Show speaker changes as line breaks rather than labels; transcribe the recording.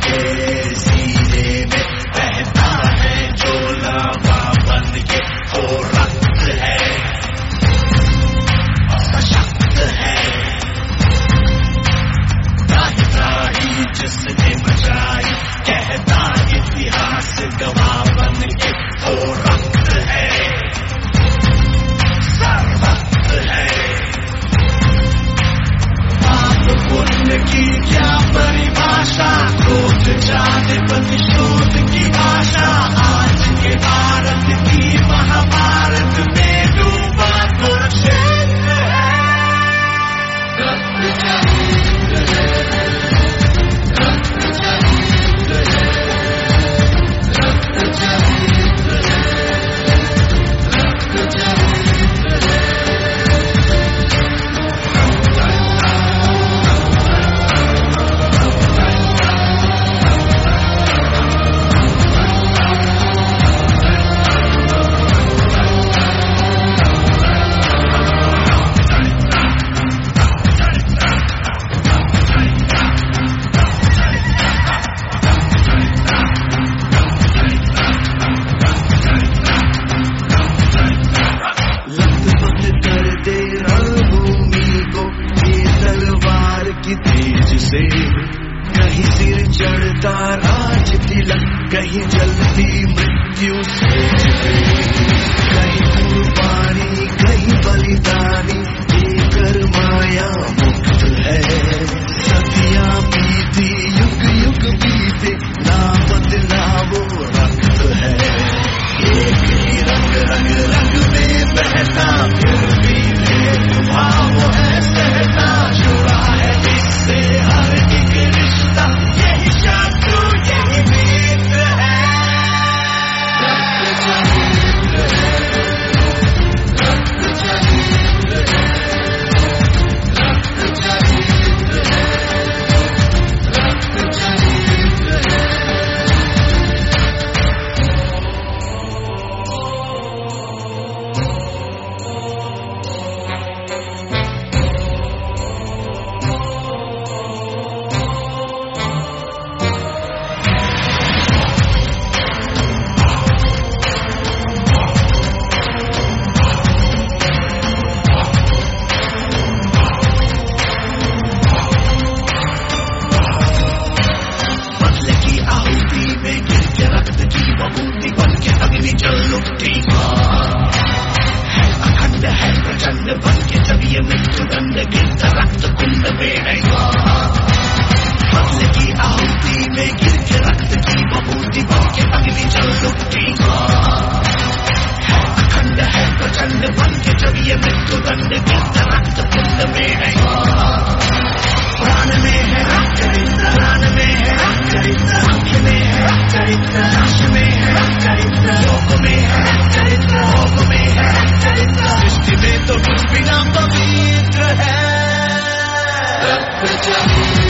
के सीने में बहता है जो लावा बन के, वो रक्त है सशक्त है। त्राही त्राही जिसने बचाई, कहता इतिहास गवाह बन के, वो रक्त है सर्वत्र है। पाप पुण्य की क्या परिभाषा, क्रोध जाति प्रतिशोध की आशा, आज के भारत की महाभारत में डूबा कुरुक्षेत्र है। रक्त शहीद है, रक्त शहीद है, रक्त शहीद है, रक्त शहीद है। कहीं सिर चढ़ता राज तिलक, कहीं जलती मृत्यु से, कहीं कुर्बानी कहीं बलिदानी, देकर माया मुक्त है। सदियां बीती युग युग बीते, ना बदला वो रक्त है। एक ही रंग रंग रंग में बहता, फिर भी भेदभाव है सहता, जुड़ा है इससे हर एक रिश्ता, यही शत्रु यही मित्र है। रक्त शहीद है, रक्त शहीद है, रक्त शहीद है, रक्त शहीद है। अखंड है प्रचंड बन के जब ये मृत्यु दंड गिरता, रक्त कुंड बेड़ेगा। बदले की आहुति में गिर के रक्त की बबूती बन के अग्नि जल लुटेगा। अखंड है प्रचंड बन के जब ये मृत्यु दंड गिरता, रक्त कुंड बेड़ेगा। प्राण में है रक्त चरित्र, प्राण में है रक्त चरित्र, आंख में है रक्त चरित्र, नाश में है रक्त चरित्र, योग में है रक्त चरित्र, भोग में है रक्त चरित्र, सृष्टि में तो कुछ भी ना पवित्र है। रक्त चरित्र